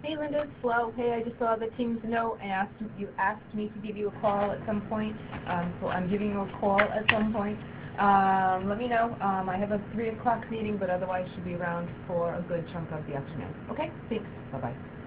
Hey Linda, it's Flo. Hey, I just saw the team's note and you asked me to give you a call at some point. So I'm giving you a call at some point. Let me know. I have a 3 o'clock meeting, but otherwise should be around for a good chunk of the afternoon. Okay, thanks. Bye bye.